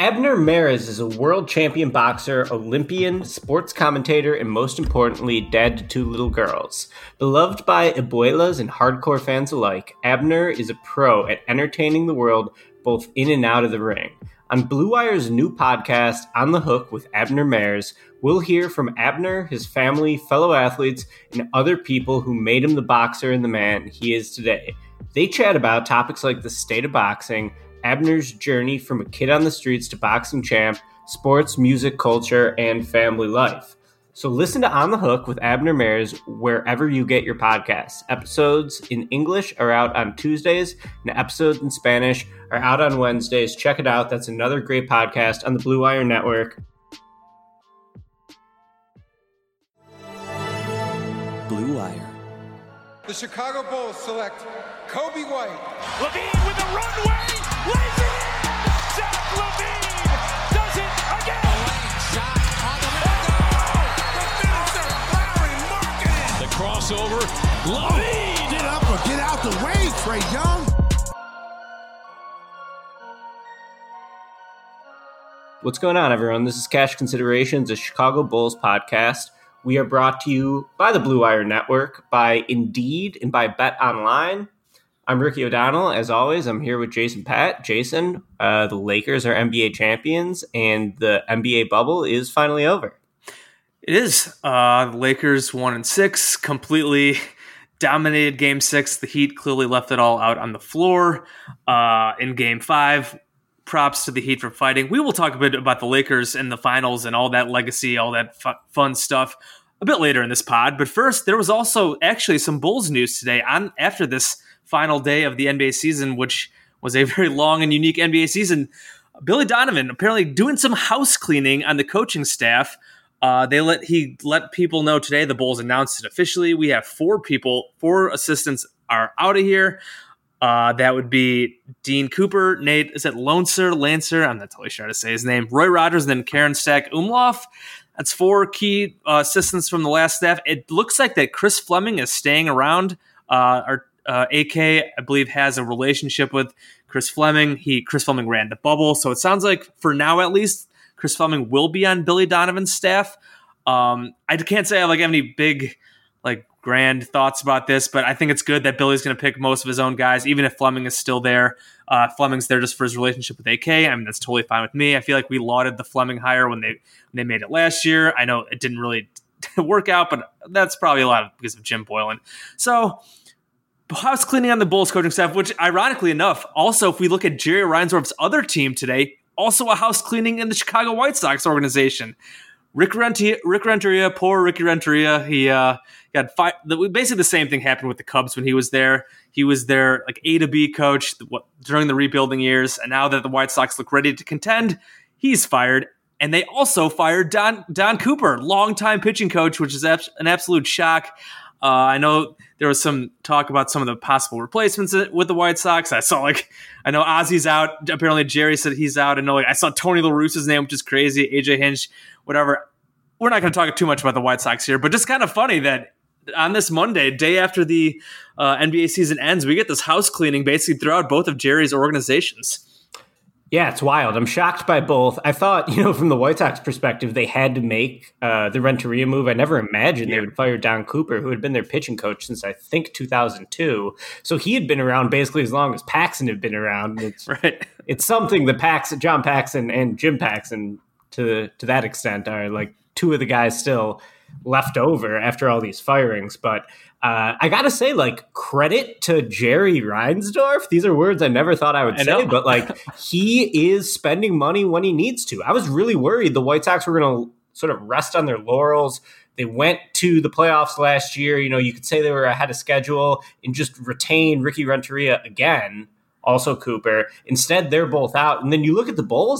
Abner Mares is a world champion boxer, Olympian, sports commentator, and most importantly, dad to two little girls. Beloved by abuelas and hardcore fans alike, Abner is a pro at entertaining the world both in and out of the ring. On Blue Wire's new podcast, On the Hook with Abner Mares, we'll hear from Abner, his family, fellow athletes, and other people who made him the boxer and the man he is today. They chat about topics like the state of boxing, Abner's journey from a kid on the streets to boxing champ, sports, music, culture, and family life. So listen to On the Hook with Abner Mares wherever you get your podcasts. Episodes in English are out on Tuesdays, and episodes in Spanish are out on Wednesdays. Check it out. That's another great podcast on the Blue Wire Network. Blue Wire. The Chicago Bulls select Kobe White. LaVine with the runway, lays it in. Zach LaVine does it again. Lane shot on the window. The finisher, Larry Marketing. The crossover, LaVine. Get up or get out the way, Trae Young. What's going on, everyone? This is Cash Considerations, a Chicago Bulls podcast. We are brought to you by the Blue Wire Network, by Indeed, and by Bet Online. I'm Ricky O'Donnell. As always, I'm here with Jason Patt. Jason, the Lakers are NBA champions, and the NBA bubble is finally over. It is. The Lakers 1-6, completely dominated Game 6. The Heat clearly left it all out on the floor. In Game 5, props to the Heat for fighting. We will talk a bit about the Lakers and the finals and all that legacy, all that fun stuff a bit later in this pod. But first, there was also actually some Bulls news today after this final day of the NBA season, which was a very long and unique NBA season. Billy Donovan apparently doing some house cleaning on the coaching staff. He let people know today. The Bulls announced it officially. We have 4 assistants are out of here. That would be Dean Cooper, Nate, is it Lancer? I'm not totally sure how to say his name. Roy Rogers, and then Karen Stack-Umlauf. That's 4 key assistants from the last staff. It looks like that Chris Fleming is staying around. Our AK, I believe, has a relationship with Chris Fleming. Chris Fleming ran the bubble. So it sounds like, for now at least, Chris Fleming will be on Billy Donovan's staff. I can't say I have any big grand thoughts about this, but I think it's good that Billy's going to pick most of his own guys, even if Fleming is still there. Fleming's there just for his relationship with AK. I mean, that's totally fine with me. I feel like we lauded the Fleming hire when they made it last year. I know it didn't really work out, but that's probably a lot because of Jim Boylan. So house cleaning on the Bulls coaching staff, which ironically enough, also if we look at Jerry Reinsdorf's other team today, also a house cleaning in the Chicago White Sox organization. Rick Renteria, poor Ricky Renteria, he got fired. Basically the same thing happened with the Cubs when he was there. He was their A to B coach during the rebuilding years, and now that the White Sox look ready to contend, he's fired. And they also fired Don Cooper, longtime pitching coach, which is an absolute shock. I know there was some talk about some of the possible replacements with the White Sox. I know Ozzy's out. Apparently Jerry said he's out. I saw Tony La Russa's name, which is crazy. AJ Hinch, whatever. We're not going to talk too much about the White Sox here, but just kind of funny that on this Monday, day after the NBA season ends, we get this house cleaning basically throughout both of Jerry's organizations. Yeah, it's wild. I'm shocked by both. I thought, from the White Sox perspective, they had to make the Renteria move. I never imagined they would fire Don Cooper, who had been their pitching coach since, I think, 2002. So he had been around basically as long as Paxson had been around. It's something that John Paxson and Jim Paxson, to that extent, are two of the guys still left over after all these firings. But I got to say, credit to Jerry Reinsdorf. These are words I never thought I would say, but he is spending money when he needs to. I was really worried the White Sox were going to sort of rest on their laurels. They went to the playoffs last year. You could say they were ahead of schedule and just retain Ricky Renteria again, also Cooper. Instead, they're both out. And then you look at the Bulls,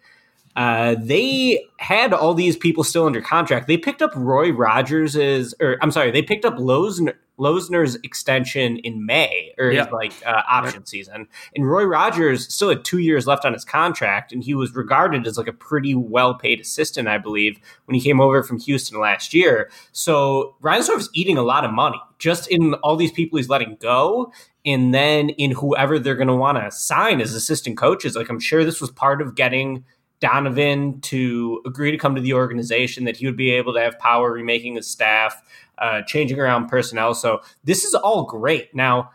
they had all these people still under contract. They picked up they picked up Losner's extension in May, or his option season. And Roy Rogers still had 2 years left on his contract, and he was regarded as a pretty well-paid assistant, I believe, when he came over from Houston last year. So Reinsdorf's eating a lot of money just in all these people he's letting go, and then in whoever they're going to want to sign as assistant coaches. I'm sure this was part of getting Donovan to agree to come to the organization, that he would be able to have power remaking his staff, changing around personnel. So this is all great. Now,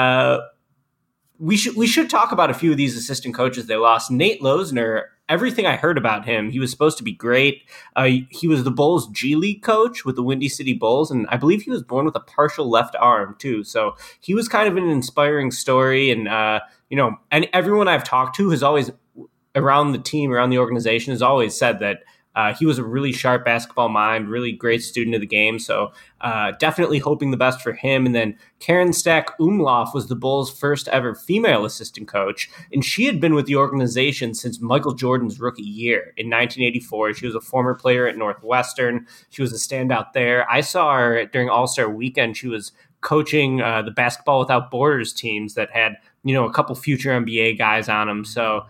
we should talk about a few of these assistant coaches they lost. Nate Losner, everything I heard about him, he was supposed to be great. He was the Bulls G League coach with the Windy City Bulls, and I believe he was born with a partial left arm too. So he was kind of an inspiring story. And and everyone I've talked to has always, around the team, around the organization, has always said that he was a really sharp basketball mind, really great student of the game. So definitely hoping the best for him. And then Karen Stack Umlauf was the Bulls' first ever female assistant coach. And she had been with the organization since Michael Jordan's rookie year in 1984. She was a former player at Northwestern. She was a standout there. I saw her during All-Star Weekend. She was coaching the Basketball Without Borders teams that had, a couple future NBA guys on them. So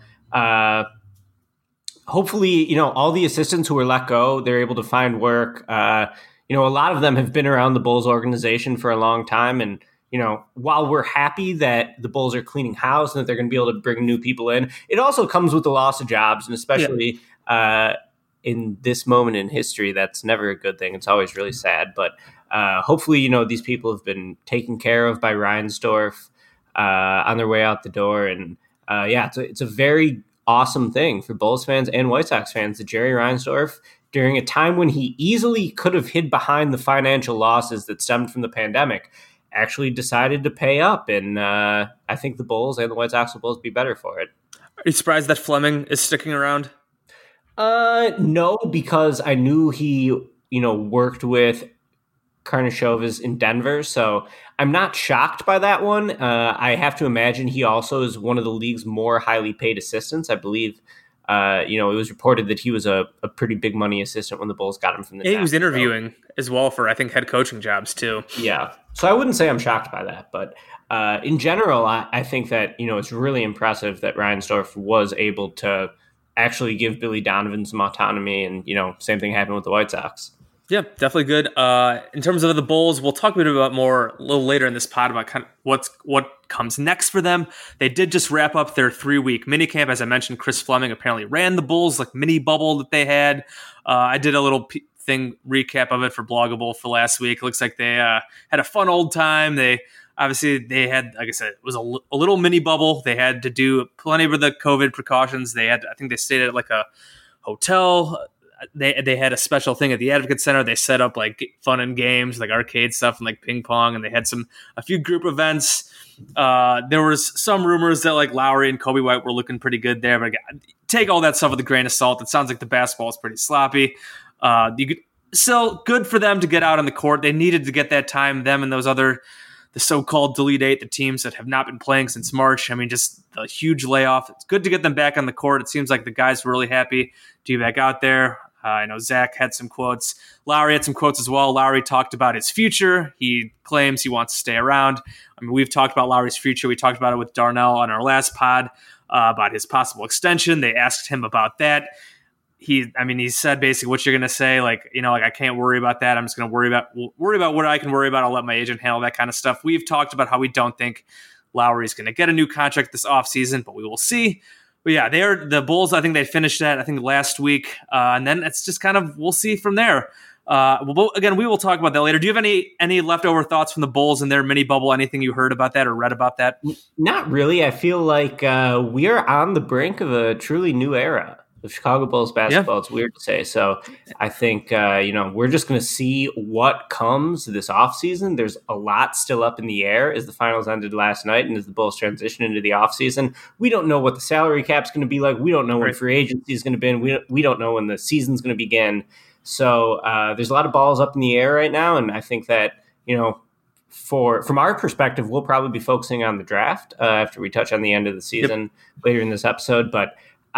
hopefully, all the assistants who were let go, they're able to find work. A lot of them have been around the Bulls organization for a long time. And, while we're happy that the Bulls are cleaning house and that they're going to be able to bring new people in, it also comes with the loss of jobs. And especially in this moment in history, that's never a good thing. It's always really sad. But hopefully, these people have been taken care of by Reinsdorf on their way out the door. And it's a very awesome thing for Bulls fans and White Sox fans that Jerry Reinsdorf, during a time when he easily could have hid behind the financial losses that stemmed from the pandemic, actually decided to pay up. And I think the Bulls and the White Sox will both be better for it. Are you surprised that Fleming is sticking around? No, because I knew he, worked with Karnisovas in Denver, so I'm not shocked by that one. I have to imagine he also is one of the league's more highly paid assistants. I believe, it was reported that he was a pretty big money assistant when the Bulls got him from the He was interviewing as well for, I think, head coaching jobs too. Yeah, so I wouldn't say I'm shocked by that, but in general, I think that, it's really impressive that Reinsdorf was able to actually give Billy Donovan some autonomy, and, same thing happened with the White Sox. Yeah, definitely good. In terms of the Bulls, we'll talk a bit about more a little later in this pod about kind of what comes next for them. They did just wrap up their 3-week minicamp. As I mentioned, Chris Fleming apparently ran the Bulls mini bubble that they had. I did a little recap of it for Bloggable for last week. It looks like they had a fun old time. They had, like I said, it was a little mini bubble. They had to do plenty of the COVID precautions. I think they stayed at a hotel. They had a special thing at the Advocate Center. They set up fun and games, arcade stuff and ping pong, and they had a few group events. There was some rumors that Lowry and Kobe White were looking pretty good there, but take all that stuff with a grain of salt. It sounds like the basketball is pretty sloppy. Still good for them to get out on the court. They needed to get that time, them and the so-called delete 8, the teams that have not been playing since March. I mean, just a huge layoff. It's good to get them back on the court. It seems like the guys were really happy to be back out there. I know Zach had some quotes. Lowry had some quotes as well. Lowry talked about his future. He claims he wants to stay around. I mean, we've talked about Lowry's future. We talked about it with Darnell on our last pod about his possible extension. They asked him about that. He said basically what you're going to say, I can't worry about that. I'm just going to worry about what I can worry about. I'll let my agent handle that kind of stuff. We've talked about how we don't think Lowry's going to get a new contract this offseason, but we will see. But yeah, the Bulls, I think they finished that, last week. And then it's just we'll see from there. Again, we will talk about that later. Do you have any leftover thoughts from the Bulls and their mini bubble? Anything you heard about that or read about that? Not really. I feel like we are on the brink of a truly new era of Chicago Bulls basketball. Yeah. It's weird to say. So I think, we're just going to see what comes this offseason. There's a lot still up in the air as the finals ended last night and as the Bulls transition into the offseason. We don't know what the salary cap's going to be like. We don't know when free agency is going to be. We don't know when the season's going to begin. So there's a lot of balls up in the air right now. And I think that, from our perspective, we'll probably be focusing on the draft after we touch on the end of the season later in this episode. But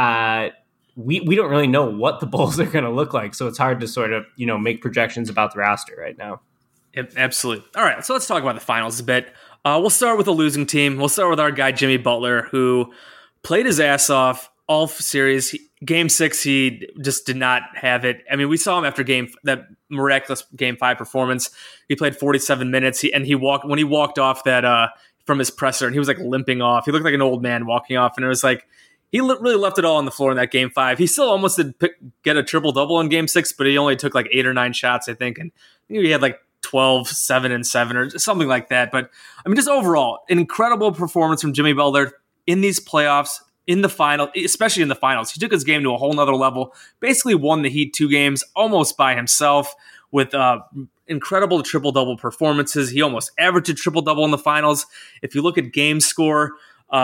we don't really know what the Bulls are going to look like, so it's hard to sort of, make projections about the roster right now. Yep, absolutely. All right, so let's talk about the finals a bit. We'll start with a losing team. We'll start with our guy, Jimmy Butler, who played his ass off all series. Game 6, he just did not have it. I mean, we saw him after that miraculous Game 5 performance. He played 47 minutes, when he walked off that from his presser, and he was limping off. He looked like an old man walking off, and it was he really left it all on the floor in that game 5. He still almost did get a triple-double in game 6, but he only took like 8 or 9 shots, I think. And he had like 12, 7, and 7 or something like that. But I mean, just overall, an incredible performance from Jimmy Butler in these playoffs, in the final, especially in the finals. He took his game to a whole nother level, basically won the Heat 2 games almost by himself with incredible triple-double performances. He almost averaged a triple-double in the finals. If you look at game score,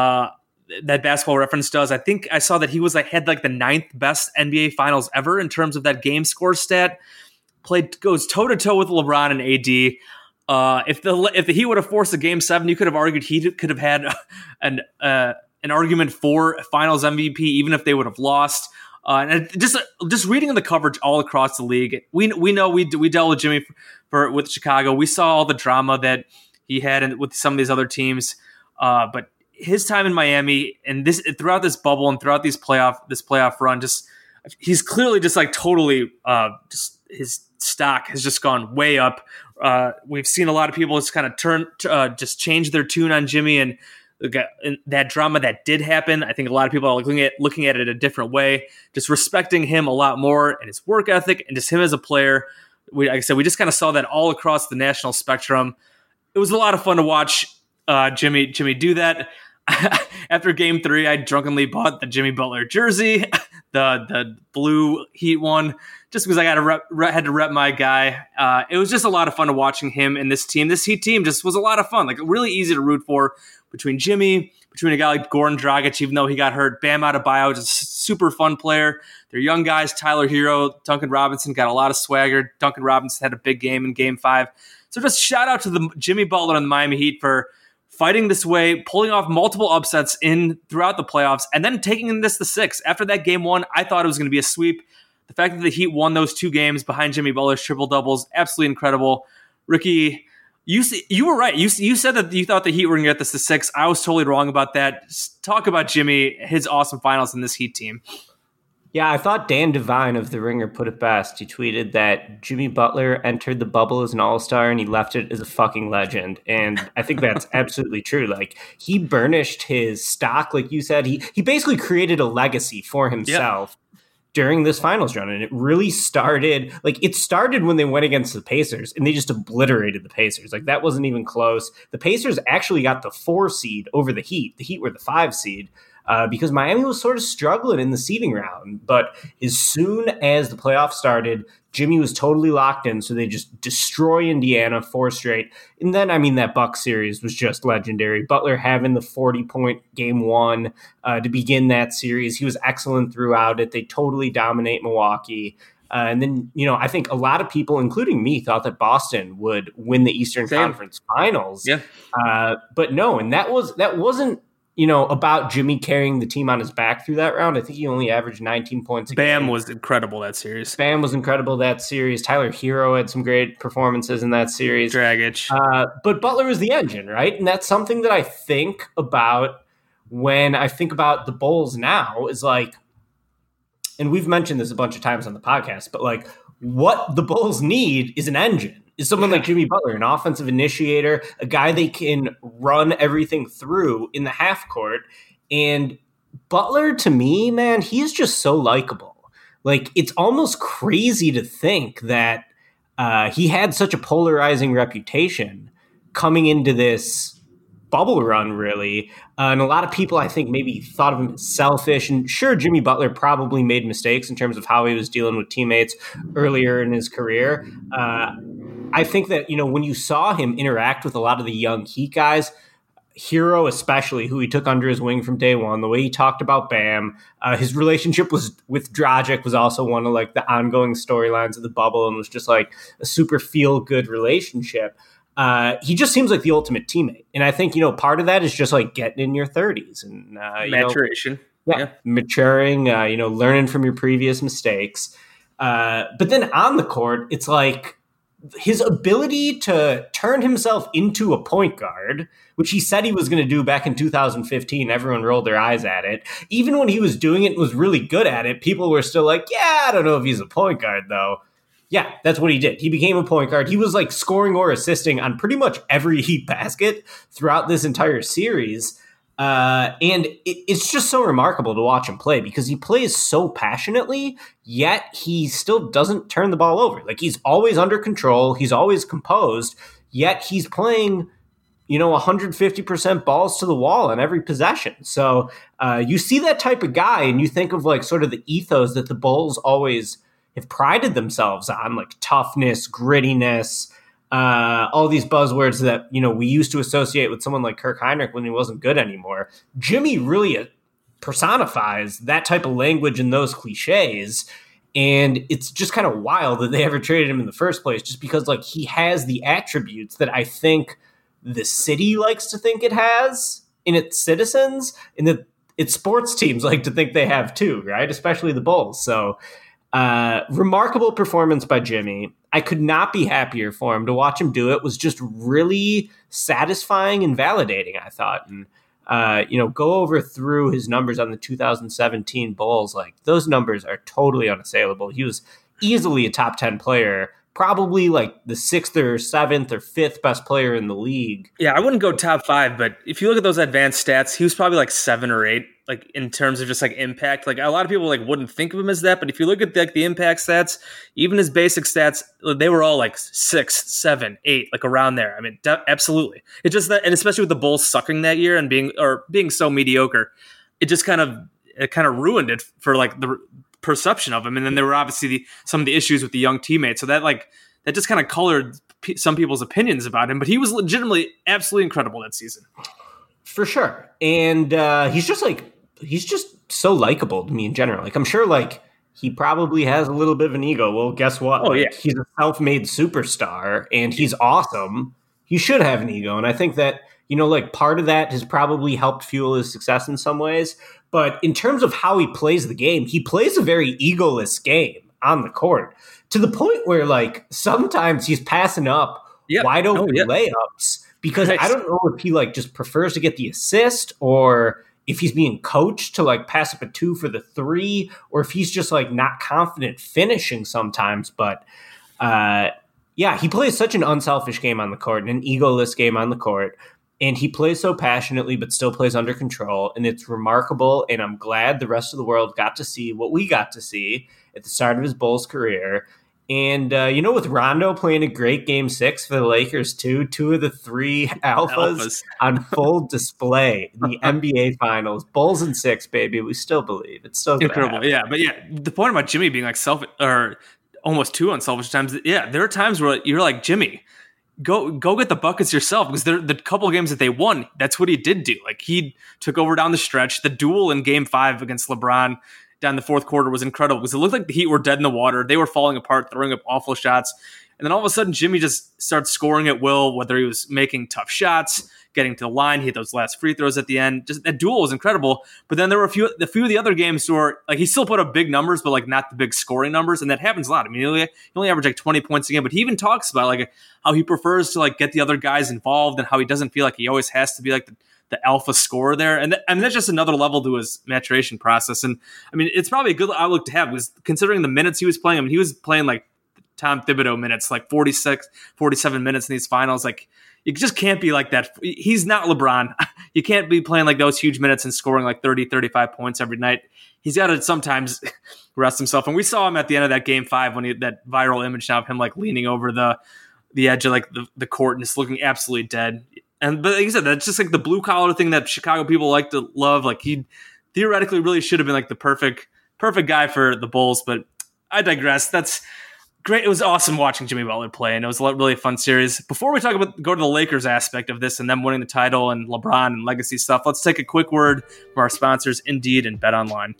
that Basketball Reference does, I think I saw that he had like the 9th best NBA Finals ever in terms of that game score stat. Goes toe-to-toe with LeBron and AD. If the Heat would have forced a game 7, you could have argued he could have had an argument for Finals MVP, even if they would have lost. And just reading the coverage all across the league, we know we dealt with Jimmy with Chicago. We saw all the drama that he had with some of these other teams, but his time in Miami and throughout this bubble and throughout this playoff run, he's clearly just like totally just his stock has just gone way up. We've seen a lot of people just kind of just change their tune on Jimmy and that drama that did happen. I think a lot of people are looking at it a different way, just respecting him a lot more and his work ethic and just him as a player. Like I said, we just kind of saw that all across the national spectrum. It was a lot of fun to watch Jimmy do that. After game 3, I drunkenly bought the Jimmy Butler jersey, the blue Heat one, just because I had to rep my guy. It was just a lot of fun to watching him and this team. This Heat team just was a lot of fun, like really easy to root for between Jimmy, between a guy like Goran Dragic, even though he got hurt, Bam Adebayo, just a super fun player. They're young guys, Tyler Hero, Duncan Robinson got a lot of swagger. Duncan Robinson had a big game in game 5. So just shout out to the Jimmy Butler and the Miami Heat for fighting this way, pulling off multiple upsets throughout the playoffs, and then taking this to 6. After that game 1, I thought it was going to be a sweep. The fact that the Heat won those 2 games behind Jimmy Butler's triple-doubles, absolutely incredible. Ricky, you were right. You said that you thought the Heat were going to get this to 6. I was totally wrong about that. Just talk about Jimmy, his awesome finals in this Heat team. Yeah, I thought Dan Devine of The Ringer put it best. He tweeted that Jimmy Butler entered the bubble as an all-star and he left it as a fucking legend. And I think that's absolutely true. Like, he burnished his stock, like you said. He basically created a legacy for himself during this finals run. And it really started when they went against the Pacers and they just obliterated the Pacers. Like, that wasn't even close. The Pacers actually got the 4 seed over the Heat. The Heat were the 5 seed. Because Miami was sort of struggling in the seeding round. But as soon as the playoffs started, Jimmy was totally locked in, so they just destroy Indiana 4 straight. And then, I mean, that Bucks series was just legendary. Butler having the 40-point game 1 to begin that series. He was excellent throughout it. They totally dominate Milwaukee. And then, I think a lot of people, including me, thought that Boston would win the Eastern Conference Finals. Yeah. But no, and that wasn't, about Jimmy carrying the team on his back through that round. I think he only averaged 19 points a game. Bam was incredible that series. Tyler Hero had some great performances in that series. Dragic. But Butler was the engine, right? And that's something that I think about when I think about the Bulls now is like, and we've mentioned this a bunch of times on the podcast, but like what the Bulls need is an engine. Is someone like Jimmy Butler, an offensive initiator, a guy they can run everything through in the half court. And Butler, to me, man, he's just so likable. Like, it's almost crazy to think that he had such a polarizing reputation coming into this bubble run, really. And a lot of people, I think, maybe thought of him as selfish. And sure, Jimmy Butler probably made mistakes in terms of how he was dealing with teammates earlier in his career. I think that, when you saw him interact with a lot of the young Heat guys, Hero especially, who he took under his wing from day one, the way he talked about Bam, his relationship with Dragic was also one of like the ongoing storylines of the bubble and was just like a super feel-good relationship. He just seems like the ultimate teammate. And I think, part of that is just like getting in your 30s and maturation. Maturing, learning from your previous mistakes. But then on the court, it's like his ability to turn himself into a point guard, which he said he was going to do back in 2015. Everyone rolled their eyes at it. Even when he was doing it and was really good at it, people were still like, yeah, I don't know if he's a point guard, though. Yeah, that's what he did. He became a point guard. He was like scoring or assisting on pretty much every Heat basket throughout this entire series. And it's just so remarkable to watch him play because he plays so passionately, yet he still doesn't turn the ball over. Like, he's always under control. He's always composed, yet he's playing, 150% balls to the wall on every possession. So you see that type of guy and you think of like sort of the ethos that the Bulls always have prided themselves on, like toughness, grittiness, all these buzzwords that, we used to associate with someone like Kirk Hinrich when he wasn't good anymore. Jimmy really personifies that type of language and those cliches. And it's just kind of wild that they ever traded him in the first place, just because like he has the attributes that I think the city likes to think it has in its citizens, and that its sports teams like to think they have too, right? Especially the Bulls. So remarkable performance by Jimmy. I could not be happier for him. To watch him do it was just really satisfying and validating, I thought. And, go over through his numbers on the 2017 Bulls. Like, those numbers are totally unassailable. He was easily a top 10 player, probably like the 6th or 7th or 5th best player in the league. Yeah, I wouldn't go top 5, but if you look at those advanced stats, he was probably like 7 or 8, like in terms of just like impact. Like, a lot of people like wouldn't think of him as that, but if you look at like the impact stats, even his basic stats, they were all like 6, 7, 8, like around there. I mean, absolutely. It's just that, and especially with the Bulls sucking that year and being so mediocre, it just kind of ruined it for like the perception of him. And then there were obviously some of the issues with the young teammates. So that just kind of colored some people's opinions about him, but he was legitimately absolutely incredible that season. For sure. And he's just so likable to me in general. Like, I'm sure like he probably has a little bit of an ego. Well, guess what? Oh, yeah. He's a self-made superstar and he's awesome. He should have an ego. And I think that, part of that has probably helped fuel his success in some ways. But in terms of how he plays the game, he plays a very egoless game on the court, to the point where like sometimes he's passing up wide open layups because I don't know if he like just prefers to get the assist, or if he's being coached to like pass up a 2 for the 3, or if he's just like not confident finishing sometimes. But he plays such an unselfish game on the court and an egoless game on the court. And he plays so passionately, but still plays under control. And it's remarkable. And I'm glad the rest of the world got to see what we got to see at the start of his Bulls career. And, with Rondo playing a great Game 6 for the Lakers, too, 2 of the 3 alphas on full display in the NBA Finals. Bulls in 6, baby. We still believe. It's still incredible. Yeah, but the point about Jimmy being like almost too unselfish times. Yeah, there are times where you're like, Jimmy, go get the buckets yourself, because the couple of games that they won, that's what he did do. Like, he took over down the stretch. The duel in Game 5 against LeBron down the fourth quarter was incredible, because it looked like the Heat were dead in the water. They were falling apart, throwing up awful shots. And then all of a sudden, Jimmy just starts scoring at will, whether he was making tough shots, getting to the line, he hit those last free throws at the end. Just that duel was incredible. But then there were a few of the other games where like he still put up big numbers, but like not the big scoring numbers. And that happens a lot. I mean, he only averaged like 20 points a game, but he even talks about like how he prefers to like get the other guys involved and how he doesn't feel like he always has to be like the alpha scorer there. And that's just another level to his maturation process. And I mean, it's probably a good outlook to have, because considering the minutes he was playing, I mean, he was playing like Tom Thibodeau minutes, like 46, 47 minutes in these finals. Like, you just can't be like that. He's not LeBron. You can't be playing like those huge minutes and scoring like 30, 35 points every night. He's got to sometimes rest himself. And we saw him at the end of that Game 5 when that viral image now of him like leaning over the edge of like the court and just looking absolutely dead. But like you said, that's just like the blue collar thing that Chicago people like to love. Like, he theoretically really should have been like the perfect guy for the Bulls. But I digress. That's great. It was awesome watching Jimmy Butler play, and it was a really fun series. Before we go to the Lakers aspect of this and them winning the title and LeBron and legacy stuff, let's take a quick word from our sponsors, Indeed and BetOnline.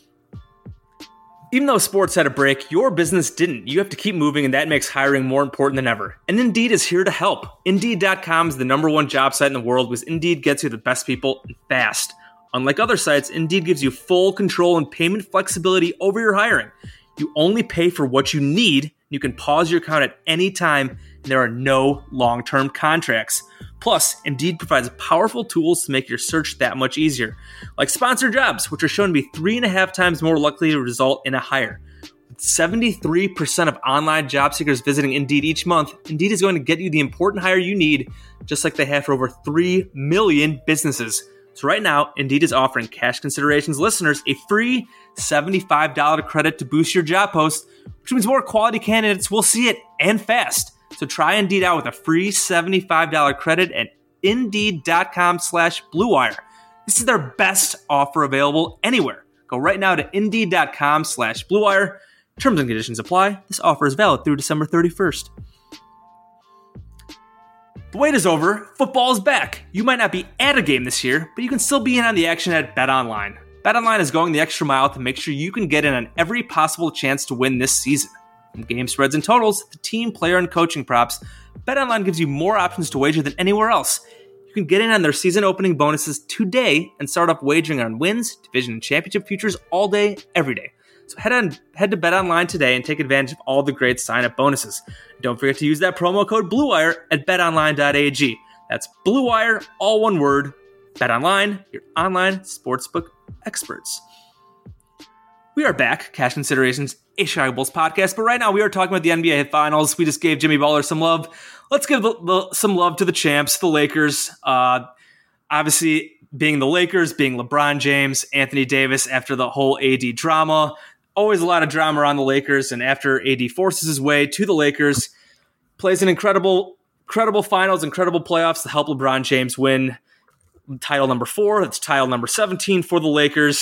Even though sports had a break, your business didn't. You have to keep moving, and that makes hiring more important than ever. And Indeed is here to help. Indeed.com is the #1 job site in the world, because Indeed gets you the best people fast. Unlike other sites, Indeed gives you full control and payment flexibility over your hiring. You only pay for what you need. You can pause your account at any time, and there are no long-term contracts. Plus, Indeed provides powerful tools to make your search that much easier, like sponsored jobs, which are shown to be 3.5 times more likely to result in a hire. With 73% of online job seekers visiting Indeed each month, Indeed is going to get you the important hire you need, just like they have for over 3 million businesses. So right now, Indeed is offering Cash Considerations listeners a free $75 credit to boost your job post, which means more quality candidates will see it and fast. So try Indeed out with a free $75 credit at Indeed.com/Blue Wire. This is their best offer available anywhere. Go right now to Indeed.com/Blue Wire. Terms and conditions apply. This offer is valid through December 31st. The wait is over. Football is back. You might not be at a game this year, but you can still be in on the action at BetOnline. BetOnline is going the extra mile to make sure you can get in on every possible chance to win this season. From game spreads and totals, to team, player, and coaching props, BetOnline gives you more options to wager than anywhere else. You can get in on their season opening bonuses today and start off wagering on wins, division, and championship futures all day, every day. So head to BetOnline today and take advantage of all the great sign-up bonuses. Don't forget to use that promo code BlueWire at betonline.ag. That's BlueWire, all one word. BetOnline, your online sportsbook experts. We are back, Cash Considerations, a Chicago Bulls podcast, but right now we are talking about the NBA Finals. We just gave Jimmy Butler some love. Let's give some love to the champs, the Lakers. Obviously, being the Lakers, being LeBron James, Anthony Davis, after the whole AD drama. Always a lot of drama around the Lakers, and after AD forces his way to the Lakers, plays an incredible finals, incredible playoffs to help LeBron James win title number 4. That's title number 17 for the Lakers.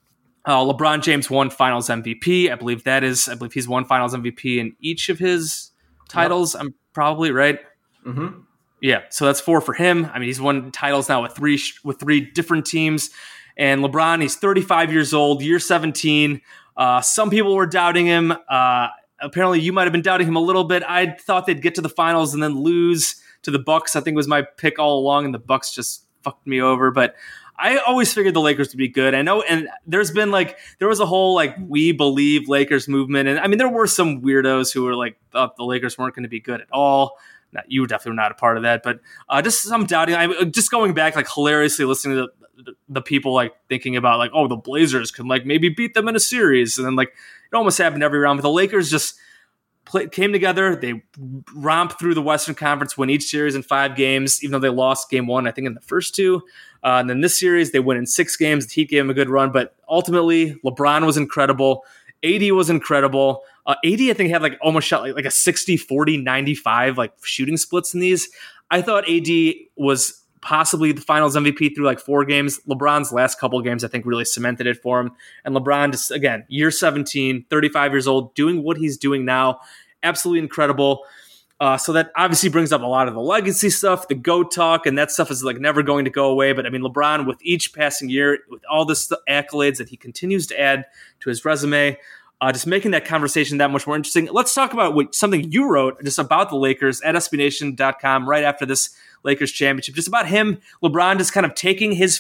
LeBron James won Finals MVP. I believe he's won Finals MVP in each of his titles. Yep. I'm probably right. Mm-hmm. Yeah, so that's 4 for him. I mean, he's won titles now with three different teams. And LeBron, he's 35 years old, year 17. Some people were doubting him. Apparently, you might have been doubting him a little bit. I thought they'd get to the finals and then lose to the Bucks. I think was my pick all along, and the Bucks just fucked me over. But I always figured the Lakers would be good. I know, and there was a whole we believe Lakers movement, and I mean there were some weirdos who were thought the Lakers weren't going to be good at all. You definitely were not a part of that, but just some doubting. I'm just going back, hilariously listening to the people thinking about the Blazers could maybe beat them in a series, and then it almost happened every round. But the Lakers just came together. They romped through the Western Conference, win each series in 5 games, even though they lost game 1, I think, in the first 2. And then this series, they win in 6 games. The Heat gave them a good run, but ultimately, LeBron was incredible. AD was incredible. AD, I think, had almost shot like a 60, 40, 95 shooting splits in these. I thought AD was possibly the Finals MVP through 4 games. LeBron's last couple games, I think, really cemented it for him. And LeBron, just again, year 17, 35 years old, doing what he's doing now. Absolutely incredible. So that obviously brings up a lot of the legacy stuff, the GOAT talk, and that stuff is never going to go away. But I mean, LeBron, with each passing year, with all this accolades that he continues to add to his resume, just making that conversation that much more interesting. Let's talk about something you wrote just about the Lakers at SBNation.com right after this Lakers championship, just about him, LeBron, just kind of taking his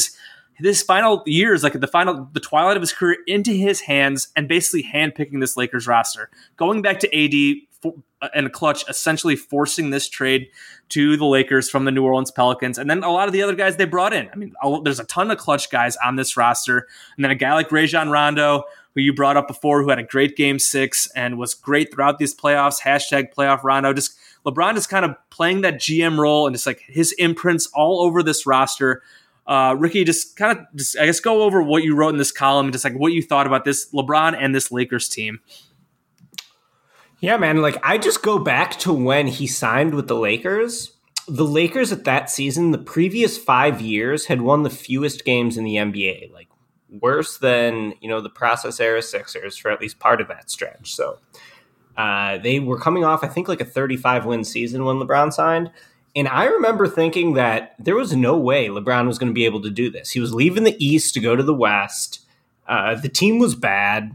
final years, the twilight of his career, into his hands and basically handpicking this Lakers roster, going back to AD and clutch, essentially forcing this trade to the Lakers from the New Orleans Pelicans, and then a lot of the other guys they brought in. I mean, there's a ton of clutch guys on this roster, and then a guy like Rajon Rondo, who you brought up before, who had a great Game 6 and was great throughout these playoffs. #playoff Rondo. Just LeBron is kind of playing that GM role and just his imprints all over this roster. Ricky, just I guess go over what you wrote in this column and just what you thought about this LeBron and this Lakers team. Yeah, man. I just go back to when he signed with the Lakers. The Lakers at that season, the previous 5 years, had won the fewest games in the NBA. Worse than, the process era Sixers for at least part of that stretch. So they were coming off, I think, a 35-win season when LeBron signed. And I remember thinking that there was no way LeBron was going to be able to do this. He was leaving the East to go to the West. The team was bad.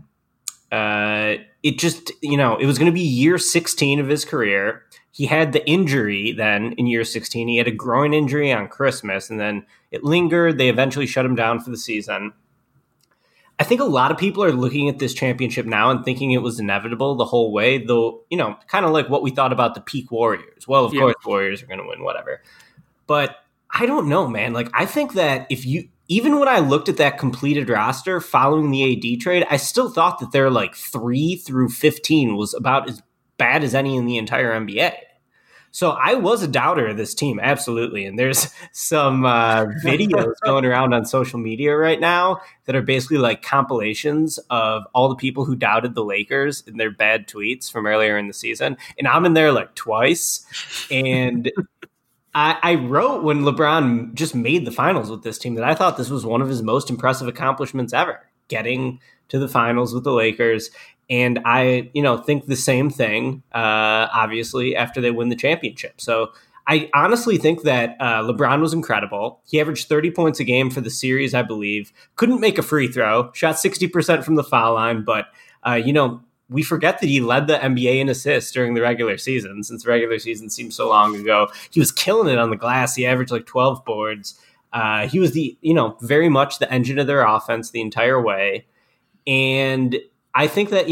It just, it was going to be year 16 of his career. He had the injury then in year 16. He had a groin injury on Christmas, and then it lingered. They eventually shut him down for the season. I think a lot of people are looking at this championship now and thinking it was inevitable the whole way, though, kind of like what we thought about the peak Warriors. Well, of course, Warriors are going to win, whatever. But I don't know, man. I think that even when I looked at that completed roster following the AD trade, I still thought that their 3 through 15 was about as bad as any in the entire NBA. So I was a doubter of this team, absolutely. And there's some videos going around on social media right now that are basically like compilations of all the people who doubted the Lakers in their bad tweets from earlier in the season. And I'm in there like twice. And I wrote when LeBron just made the finals with this team that I thought this was one of his most impressive accomplishments ever, getting to the finals with the Lakers. And I, think the same thing, obviously, after they win the championship. So I honestly think that LeBron was incredible. He averaged 30 points a game for the series, I believe. Couldn't make a free throw, shot 60% from the foul line. But, we forget that he led the NBA in assists during the regular season, since the regular season seems so long ago. He was killing it on the glass. He averaged like 12 boards. He was very much the engine of their offense the entire way. And I think that,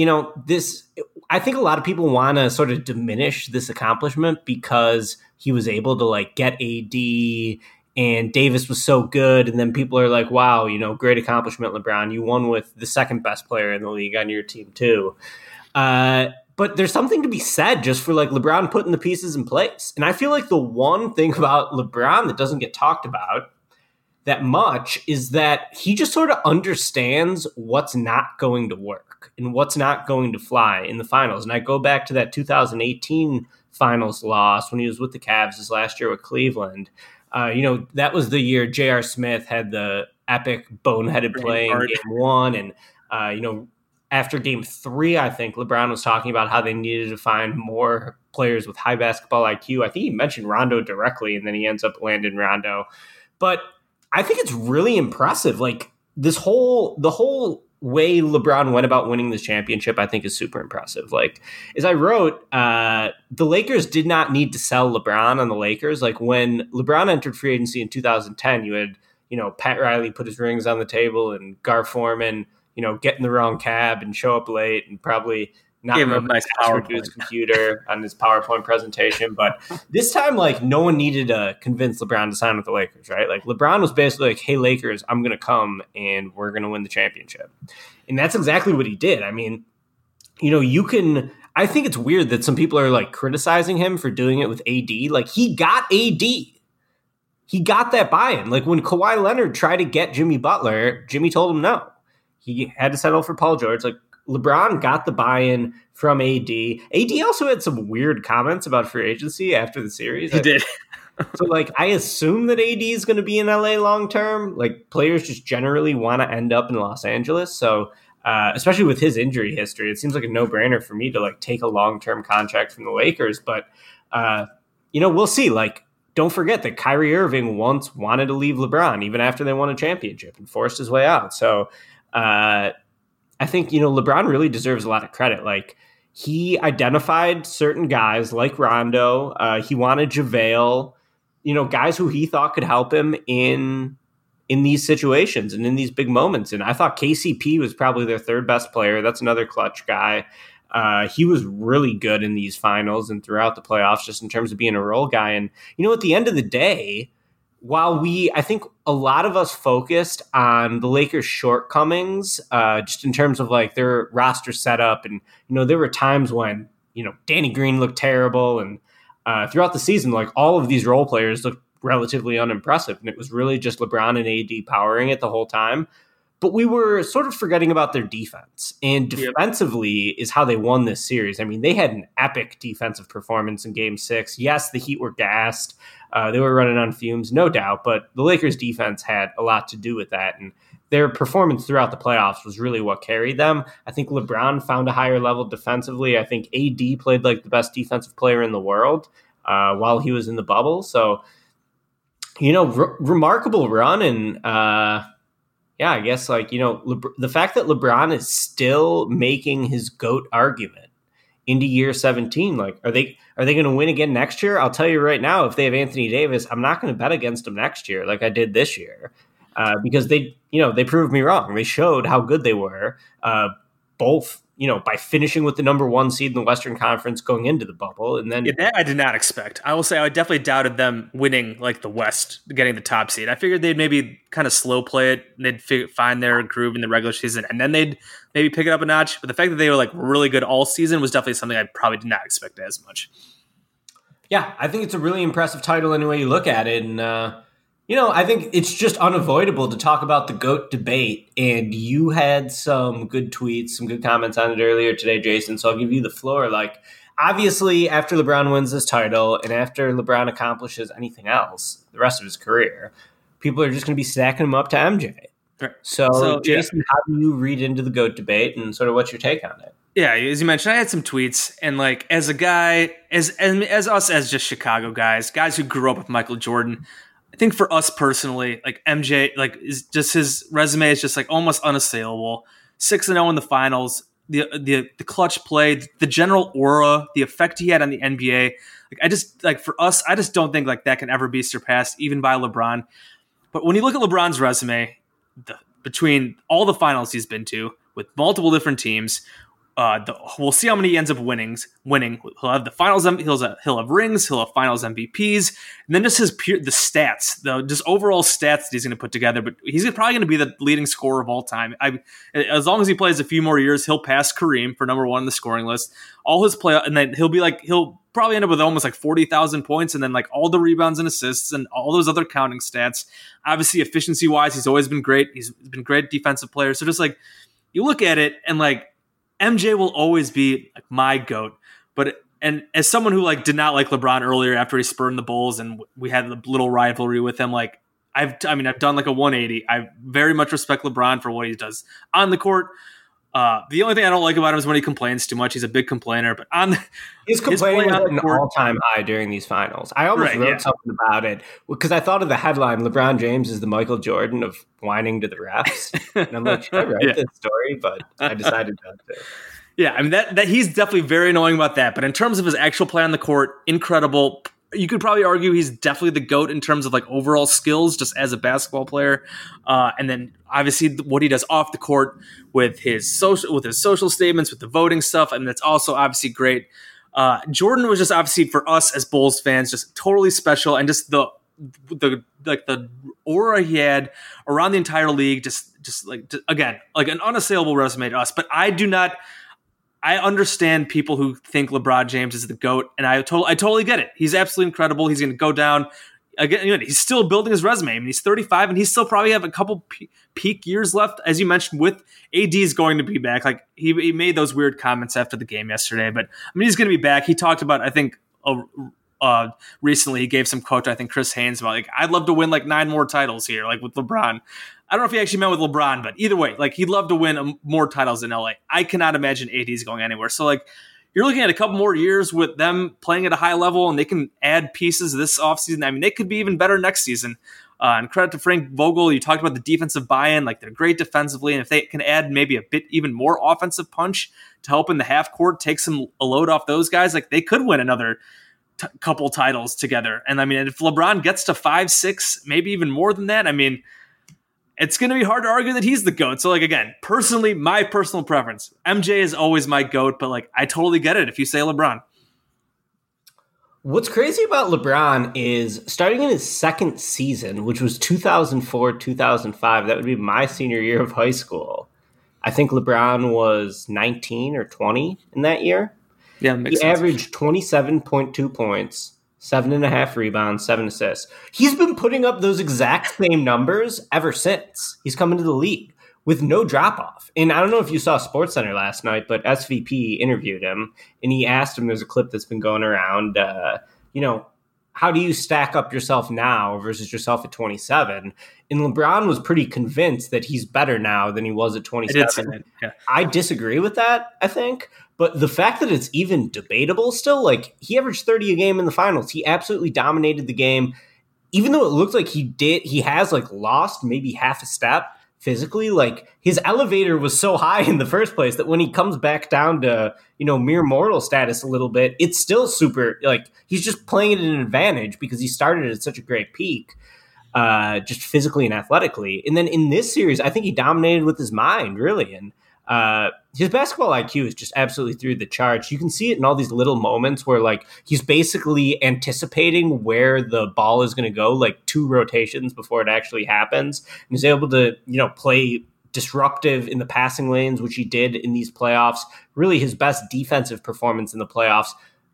I think a lot of people want to sort of diminish this accomplishment because he was able to like get AD and Davis was so good. And then people are like, wow, great accomplishment, LeBron. You won with the second best player in the league on your team too. But there's something to be said just for like LeBron putting the pieces in place. And I feel like the one thing about LeBron that doesn't get talked about that much is that he just sort of understands what's not going to work and what's not going to fly in the finals. And I go back to that 2018 finals loss when he was with the Cavs his last year with Cleveland. That was the year J.R. Smith had the epic boneheaded play in game one. And, after game three, I think LeBron was talking about how they needed to find more players with high basketball IQ. I think he mentioned Rondo directly, and then he ends up landing Rondo. But I think it's really impressive. Like the whole way LeBron went about winning this championship, I think is super impressive. Like as I wrote, the Lakers did not need to sell LeBron on the Lakers. Like when LeBron entered free agency in 2010, you had, Pat Riley put his rings on the table and Gar Forman, get in the wrong cab and show up late and probably not give him a nice PowerPoint to his computer on his PowerPoint presentation. But this time, like, no one needed to convince LeBron to sign with the Lakers, right? Like, LeBron was basically like, hey, Lakers, I'm going to come and we're going to win the championship. And that's exactly what he did. I mean, I think it's weird that some people are like criticizing him for doing it with AD. Like, he got AD. He got that buy-in. Like, when Kawhi Leonard tried to get Jimmy Butler, Jimmy told him no. He had to settle for Paul George. Like, LeBron got the buy-in from AD. AD also had some weird comments about free agency after the series. He did. So, like, I assume that AD is going to be in LA long-term. Like, players just generally want to end up in Los Angeles. So, especially with his injury history, it seems like a no-brainer for me to, like, take a long-term contract from the Lakers. But, we'll see. Like, don't forget that Kyrie Irving once wanted to leave LeBron, even after they won a championship, and forced his way out. So, I think, LeBron really deserves a lot of credit. Like, he identified certain guys like Rondo. He wanted JaVale, guys who he thought could help him in these situations and in these big moments. And I thought KCP was probably their third best player. That's another clutch guy. He was really good in these finals and throughout the playoffs, just in terms of being a role guy. And, at the end of the day, while I think a lot of us focused on the Lakers' shortcomings, just in terms of like their roster setup, and there were times when Danny Green looked terrible, and throughout the season, like all of these role players looked relatively unimpressive, and it was really just LeBron and AD powering it the whole time. But we were sort of forgetting about their defense, and defensively is how they won this series. I mean, they had an epic defensive performance in Game 6. Yes, the Heat were gassed. They were running on fumes, no doubt, but the Lakers' defense had a lot to do with that, and their performance throughout the playoffs was really what carried them. I think LeBron found a higher level defensively. I think AD played like the best defensive player in the world while he was in the bubble. So, remarkable run, and I guess the fact that LeBron is still making his GOAT argument into year 17, like, are they going to win again next year? I'll tell you right now, if they have Anthony Davis, I'm not going to bet against them next year like I did this year, because they proved me wrong. They showed how good they were, both by finishing with the number 1 seed in the Western Conference going into the bubble. And then that I did not expect. I will say I definitely doubted them winning like the West, getting the top seed. I figured they'd maybe kind of slow play it. They'd find their groove in the regular season, and then they'd maybe pick it up a notch. But the fact that they were like really good all season was definitely something I probably did not expect as much. Yeah, I think it's a really impressive title any way you look at it. And, I think it's just unavoidable to talk about the GOAT debate. And you had some good tweets, some good comments on it earlier today, Jason. So I'll give you the floor. Like, obviously, after LeBron wins this title and after LeBron accomplishes anything else the rest of his career, people are just going to be stacking him up to MJ. Right. So Jason, how do you read into the GOAT debate and sort of what's your take on it? Yeah, as you mentioned, I had some tweets, and like as a guy, as us as just Chicago guys who grew up with Michael Jordan, I think for us personally, like MJ, like is just his resume is just like almost unassailable. 6-0 in the finals, the clutch play, the general aura, the effect he had on the NBA. Like for us, I just don't think like that can ever be surpassed, even by LeBron. But when you look at LeBron's resume, between all the finals he's been to with multiple different teams. We'll see how many he ends up winning. He'll have the finals. He'll have rings. He'll have finals MVPs, and then just the stats, just overall stats that he's going to put together. But he's probably going to be the leading scorer of all time. As long as he plays a few more years, he'll pass Kareem for number one on the scoring list. All his play, and then he'll probably end up with almost like 40,000 points, and then like all the rebounds and assists and all those other counting stats. Obviously, efficiency wise, he's always been great. He's been a great defensive player. So just like you look at it and like. MJ will always be like my GOAT, and as someone who like did not like LeBron earlier after he spurned the Bulls and we had a little rivalry with him, like I've done like a 180. I very much respect LeBron for what he does on the court. The only thing I don't like about him is when he complains too much. He's a big complainer, but his complaining was at an all-time high during these finals. I almost wrote something about it because I thought of the headline, LeBron James is the Michael Jordan of whining to the refs. And I'm like, should I write this story? But I decided not to. Yeah, I mean, that he's definitely very annoying about that. But in terms of his actual play on the court, incredible. You could probably argue he's definitely the GOAT in terms of like overall skills, just as a basketball player. And then obviously what he does off the court with his social statements, with the voting stuff, and that's also obviously great. Jordan was just obviously for us as Bulls fans, just totally special, and just the aura he had around the entire league, again, like an unassailable resume to us. But I understand people who think LeBron James is the GOAT, and I totally get it. He's absolutely incredible. He's going to go down. Again, he's still building his resume. I mean, he's 35, and he still probably have a couple peak years left, as you mentioned, with AD is going to be back. Like, he made those weird comments after the game yesterday, but, I mean, he's going to be back. He talked about, I think, recently he gave some quote to, I think, Chris Haynes about, like, I'd love to win, like, 9 more titles here, like, with LeBron. I don't know if he actually meant with LeBron, but either way, like, he'd love to win more titles in LA. I cannot imagine AD's going anywhere. So, like, you're looking at a couple more years with them playing at a high level, and they can add pieces this offseason. I mean, they could be even better next season. And credit to Frank Vogel. You talked about the defensive buy-in. Like, they're great defensively, and if they can add maybe a bit even more offensive punch to help in the half court, take a load off those guys, like, they could win another couple titles together. And I mean, if LeBron gets to 5, 6, maybe even more than that, I mean, it's going to be hard to argue that he's the GOAT. So, like, again, personally, my personal preference, MJ is always my GOAT, but, like, I totally get it if you say LeBron. What's crazy about LeBron is starting in his second season, which was 2004, 2005, that would be my senior year of high school. I think LeBron was 19 or 20 in that year. Yeah, he averaged 27.2 points, 7.5 rebounds, 7 assists. He's been putting up those exact same numbers ever since he's come into the league with no drop-off. And I don't know if you saw SportsCenter last night, but SVP interviewed him, and he asked him, there's a clip that's been going around, how do you stack up yourself now versus yourself at 27? And LeBron was pretty convinced that he's better now than he was at 27. I disagree with that, I think. But the fact that it's even debatable still, like, he averaged 30 a game in the finals. He absolutely dominated the game. Even though it looked like he has, like, lost maybe half a step physically, like, his elevator was so high in the first place that when he comes back down to, mere mortal status a little bit, it's still super, like, he's just playing it at an advantage because he started at such a great peak, just physically and athletically. And then in this series, I think he dominated with his mind, really. And his basketball IQ is just absolutely through the charts. You can see it in all these little moments where, like, he's basically anticipating where the ball is going to go, like 2 rotations before it actually happens. And he's able to, play disruptive in the passing lanes, which he did in these playoffs. Really his best defensive performance in the playoffs.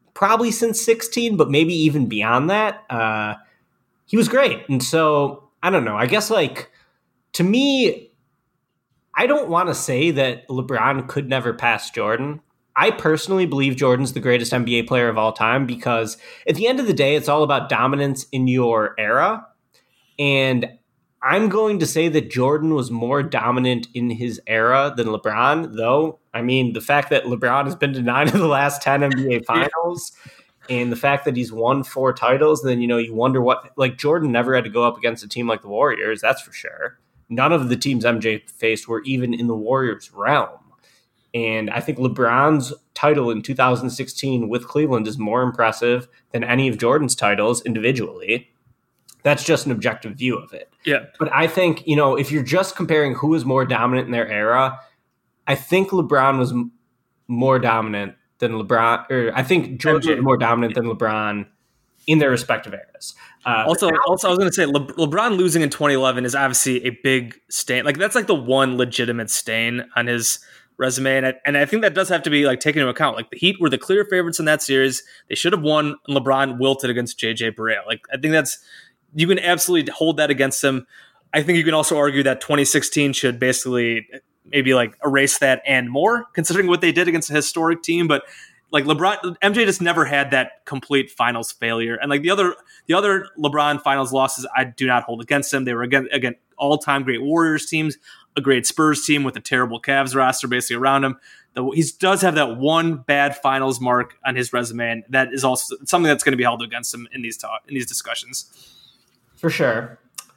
probably since 16, but maybe even beyond that. He was great. And so, I don't know. I guess, like, to me, I don't want to say that LeBron could never pass Jordan. I personally believe Jordan's the greatest NBA player of all time because at the end of the day, it's all about dominance in your era. And I'm going to say that Jordan was more dominant in his era than LeBron, though. I mean, the fact that LeBron has been to 9 of the last 10 NBA finals and the fact that he's won 4 titles, then, you wonder what, like, Jordan never had to go up against a team like the Warriors, that's for sure. None of the teams MJ faced were even in the Warriors' realm. And I think LeBron's title in 2016 with Cleveland is more impressive than any of Jordan's titles individually. That's just an objective view of it. Yeah. But I think, if you're just comparing who was more dominant in their era, I think LeBron was more dominant than LeBron, or I think Jordan was more dominant than LeBron in their respective eras. Also, I was going to say LeBron losing in 2011 is obviously a big stain. Like, that's like the one legitimate stain on his resume, and I think that does have to be, like, taken into account. Like, the Heat were the clear favorites in that series; they should have won. And LeBron wilted against JJ Barea. Like, I think you can absolutely hold that against him. I think you can also argue that 2016 should basically maybe, like, erase that and more, considering what they did against a historic team. But, like, MJ just never had that complete finals failure, and, like, the other LeBron finals losses, I do not hold against him. They were again all-time great Warriors teams, a great Spurs team with a terrible Cavs roster basically around him. He does have that one bad finals mark on his resume, and that is also something that's going to be held against him in these discussions. For sure.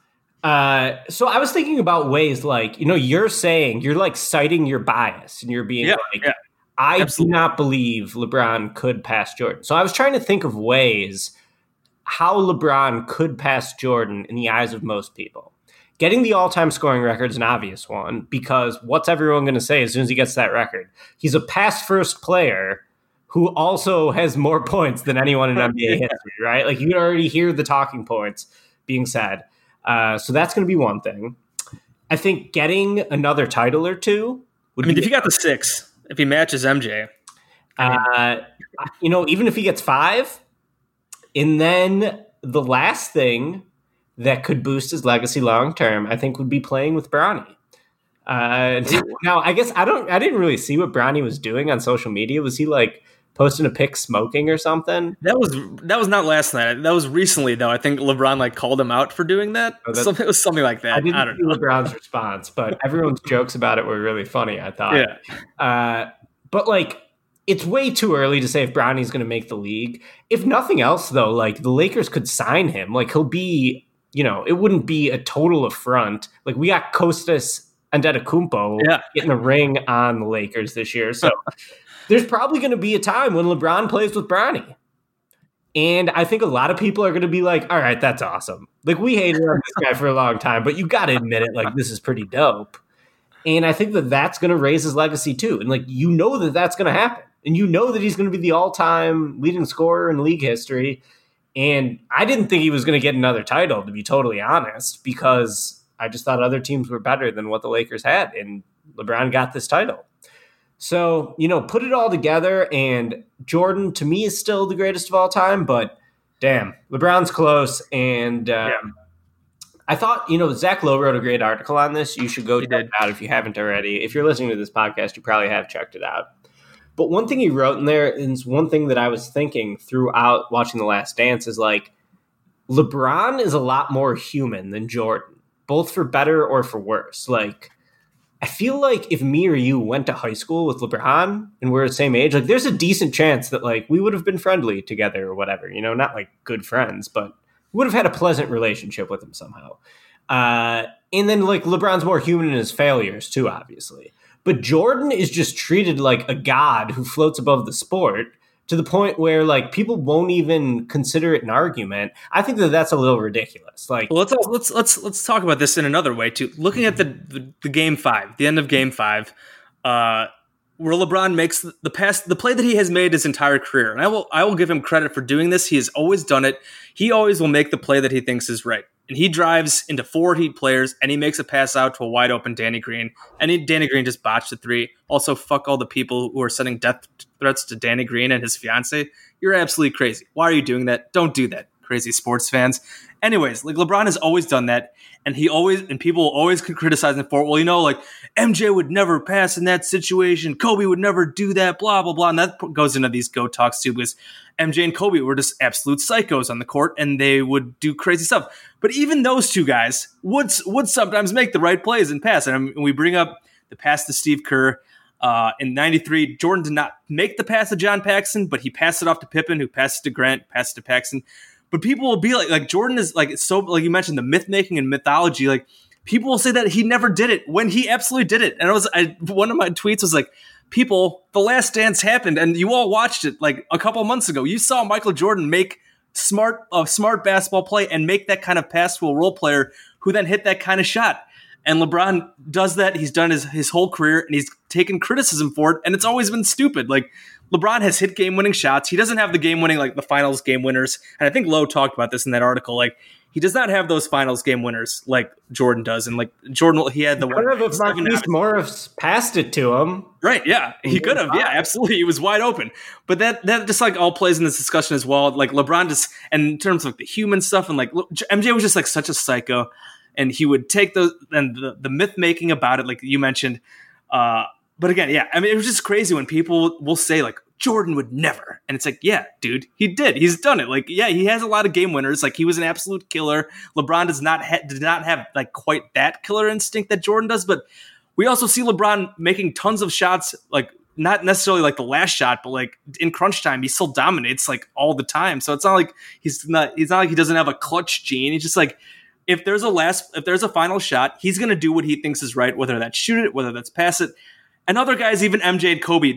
So I was thinking about ways, like, you're saying, you're, like, citing your bias, and you're being I absolutely do not believe LeBron could pass Jordan. So I was trying to think of ways how LeBron could pass Jordan in the eyes of most people. Getting the all-time scoring record is an obvious one because what's everyone going to say as soon as he gets that record? He's a pass-first player who also has more points than anyone in NBA history, right? Like, you can already hear the talking points being said. So that's going to be one thing. I think getting another title or two would be... if he got the 6, if he matches MJ. Even if he gets 5, and then the last thing that could boost his legacy long term, I think, would be playing with Bronny. Now, I guess I didn't really see what Bronny was doing on social media. Was he, like, posting a pic smoking or something? That was not last night. That was recently, though. I think LeBron, like, called him out for doing that. It was something like that. I don't know LeBron's response, but everyone's jokes about it were really funny, I thought. Yeah. But, like, it's way too early to say if Bronny's going to make the league. If nothing else, though, like, the Lakers could sign him. Like, he'll be... it wouldn't be a total affront. Like, we got Kostas Antetokounmpo getting a ring on the Lakers this year. So there's probably going to be a time when LeBron plays with Bronny. And I think a lot of people are going to be like, all right, that's awesome. Like, we hated on this guy for a long time, but you got to admit it. Like, this is pretty dope. And I think that that's going to raise his legacy too. And, like, that that's going to happen. And that he's going to be the all-time leading scorer in league history. And I didn't think he was going to get another title, to be totally honest, because I just thought other teams were better than what the Lakers had, and LeBron got this title. So, put it all together, and Jordan, to me, is still the greatest of all time, but damn, LeBron's close, and I thought, Zach Lowe wrote a great article on this. You should go check it out if you haven't already. If you're listening to this podcast, you probably have checked it out. But one thing he wrote in there is one thing that I was thinking throughout watching The Last Dance is, like, LeBron is a lot more human than Jordan, both for better or for worse. Like, I feel like if me or you went to high school with LeBron and we're the same age, like, there's a decent chance that, like, we would have been friendly together or whatever, not like good friends, but we would have had a pleasant relationship with him somehow. And then, like, LeBron's more human in his failures too, obviously. But Jordan is just treated like a god who floats above the sport to the point where, like, people won't even consider it an argument. I think that that's a little ridiculous. Like, well, let's talk about this in another way too. Looking at the Game 5, the end of Game 5, where LeBron makes the play that he has made his entire career, and I will give him credit for doing this. He has always done it. He always will make the play that he thinks is right. and he drives into 4 Heat players, and he makes a pass out to a wide open Danny Green, and Danny Green just botched the 3. Also, fuck all the people who are sending death threats to Danny Green and his fiance. You're absolutely crazy. Why are you doing that? Don't do that, crazy sports fans. Anyways, like LeBron has always done that, and people always criticize him for it. Well, like MJ would never pass in that situation. Kobe would never do that, blah, blah, blah. And that goes into these GOAT talks too, because MJ and Kobe were just absolute psychos on the court, and they would do crazy stuff. But even those two guys would sometimes make the right plays and pass. And we bring up the pass to Steve Kerr. In 93, Jordan did not make the pass to John Paxson, but he passed it off to Pippen, who passed it to Grant, passed it to Paxson. But people will be like Jordan is like, so like you mentioned, the myth making and mythology. Like people will say that he never did it when he absolutely did it. And one of my tweets was like, people, The Last Dance happened, and you all watched it like a couple months ago. You saw Michael Jordan make a smart basketball play and make that kind of pass to a role player who then hit that kind of shot. And LeBron does that. He's done his whole career, and he's taken criticism for it, and it's always been stupid. Like LeBron has hit game-winning shots. He doesn't have the game-winning, like the finals game winners. And I think Lowe talked about this in that article. Like he does not have those finals game winners like Jordan does. And like Jordan, he had the one. If Marquise Morris passed it to him. Right, yeah. He could have. Yeah, absolutely. He was wide open. But that just like all plays in this discussion as well. Like LeBron just, and in terms of like the human stuff, and like MJ was just like such a psycho. And he would take those and the myth making about it, like you mentioned. But again, yeah, I mean, it was just crazy when people will say like Jordan would never, and it's like, yeah, dude, he did. He's done it. Like, yeah, he has a lot of game winners. Like, he was an absolute killer. LeBron did not have like quite that killer instinct that Jordan does. But we also see LeBron making tons of shots, like not necessarily like the last shot, but like in crunch time, he still dominates like all the time. So it's not like he's not like he doesn't have a clutch gene. He's just like, if there's a final shot, he's going to do what he thinks is right, whether that's shoot it, whether that's pass it. And other guys, even MJ and Kobe,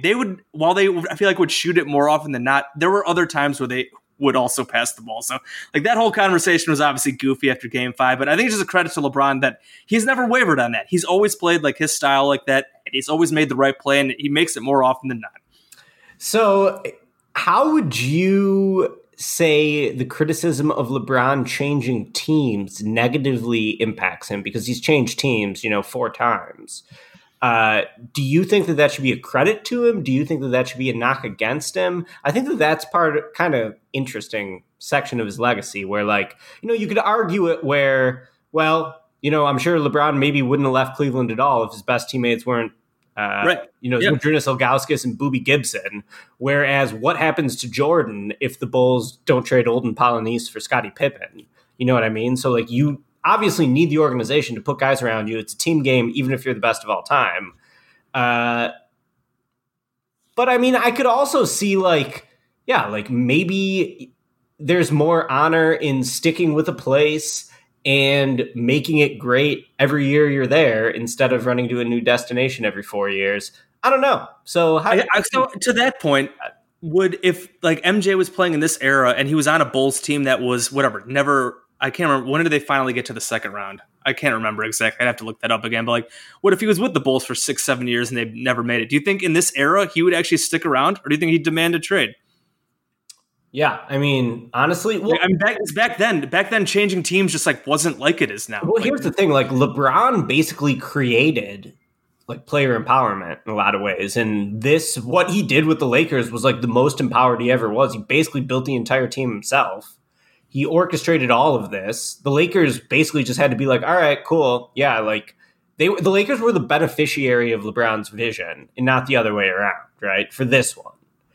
I feel like would shoot it more often than not, there were other times where they would also pass the ball. So like that whole conversation was obviously goofy after game 5, but I think it's just a credit to LeBron that he's never wavered on that. He's always played like his style like that. And he's always made the right play, and he makes it more often than not. So how would you say the criticism of LeBron changing teams negatively impacts him? Because he's changed teams, 4 times. Do you think that should be a credit to him? Do you think that should be a knock against him? I think that's kind of interesting section of his legacy where you could argue it where, well, I'm sure LeBron maybe wouldn't have left Cleveland at all if his best teammates weren't, Zydrunas Ilgauskas and Boobie Gibson. Whereas what happens to Jordan if the Bulls don't trade Olden Polynice for Scottie Pippen? You know what I mean? So you obviously need the organization to put guys around you. It's a team game, even if you're the best of all time. But I mean, I could also see maybe there's more honor in sticking with a place and making it great every year you're there instead of running to a new destination every 4 years. I don't know. So so to that point, if like MJ was playing in this era and he was on a Bulls team that was I can't remember. When did they finally get to the second round? I can't remember exactly. I'd have to look that up again. But what if he was with the Bulls for 6-7 years and they've never made it? Do you think in this era he would actually stick around, or do you think he'd demand a trade? Yeah, I mean, honestly, back then, changing teams just wasn't like it is now. Well, here's the thing: LeBron basically created player empowerment in a lot of ways, and what he did with the Lakers was the most empowered he ever was. He basically built the entire team himself. He orchestrated all of this. The Lakers basically just had to be all right, cool. Yeah, the Lakers were the beneficiary of LeBron's vision and not the other way around, right? For this one.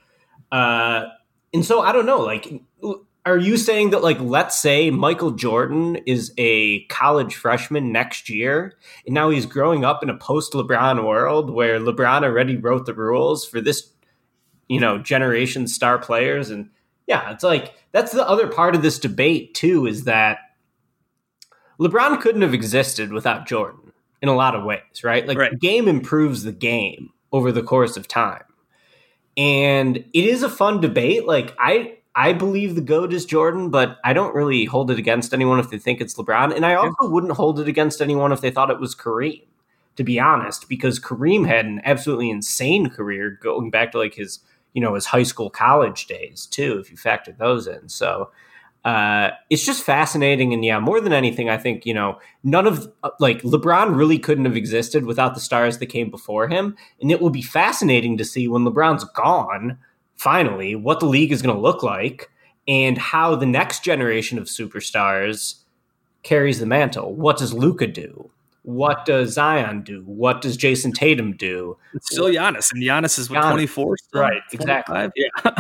And so I don't know, are you saying that let's say Michael Jordan is a college freshman next year and now he's growing up in a post LeBron world where LeBron already wrote the rules for this, generation star players? And yeah, it's that's the other part of this debate too, is that LeBron couldn't have existed without Jordan in a lot of ways, right? Right. The game improves the game over the course of time. And it is a fun debate. I believe the GOAT is Jordan, but I don't really hold it against anyone if they think it's LeBron. And I also wouldn't hold it against anyone if they thought it was Kareem, to be honest, because Kareem had an absolutely insane career going back to his his high school, college days too, if you factor those in. So It's just fascinating. And yeah, more than anything, I think, none of LeBron really couldn't have existed without the stars that came before him. And it will be fascinating to see when LeBron's gone, finally, what the league is going to look like and how the next generation of superstars carries the mantle. What does Luka do? What does Zion do? What does Jason Tatum do? It's still Giannis, and Giannis is 24, still? Right? Exactly. Yeah.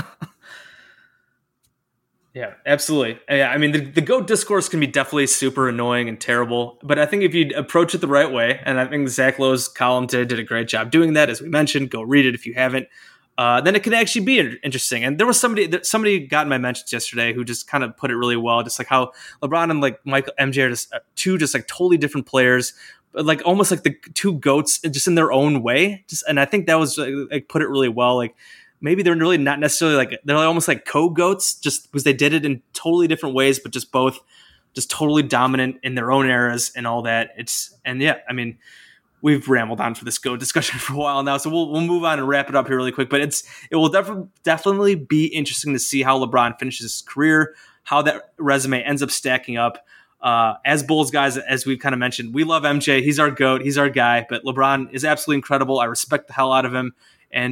Yeah, absolutely. Yeah, I mean, the GOAT discourse can be definitely super annoying and terrible, but I think if you approach it the right way, and I think Zach Lowe's column today did a great job doing that, as we mentioned. Go read it if you haven't. Then it can actually be interesting. And there was somebody got in my mentions yesterday who just kind of put it really well, just like how LeBron and like Michael MJ are just two just like totally different players, but like almost like the two GOATs just in their own way. And I think that was like put it really well. Like maybe they're really not necessarily like they're almost like co-GOATs just because they did it in totally different ways, but just both just totally dominant in their own eras and all that. I mean, we've rambled on for this GOAT discussion for a while now, so we'll move on and wrap it up here really quick. But it will definitely be interesting to see how LeBron finishes his career, how that resume ends up stacking up. As Bulls guys, as we've kind of mentioned, we love MJ. He's our GOAT. He's our guy. But LeBron is absolutely incredible. I respect the hell out of him.